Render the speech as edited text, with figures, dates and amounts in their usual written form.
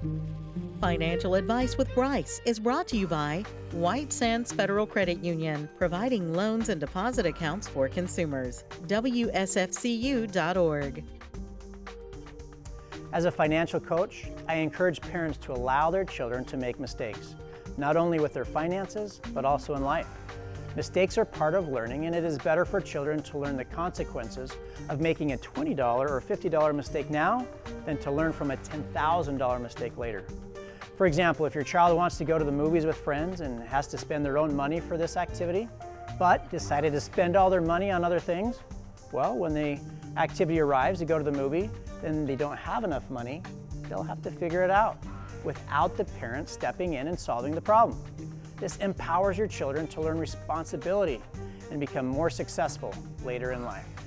Financial Advice with Bryce is brought to you by White Sands Federal Credit Union, providing loans and deposit accounts for consumers. WSFCU.org. As a financial coach, I encourage parents to allow their children to make mistakes, not only with their finances, but also in life. Mistakes are part of learning, and it is better for children to learn the consequences of making a $20 or $50 mistake now than to learn from a $10,000 mistake later. For example, if your child wants to go to the movies with friends and has to spend their own money for this activity, but decided to spend all their money on other things, well, when the activity arrives to go to the movie, then they don't have enough money, they'll have to figure it out without the parents stepping in and solving the problem. This empowers your children to learn responsibility and become more successful later in life.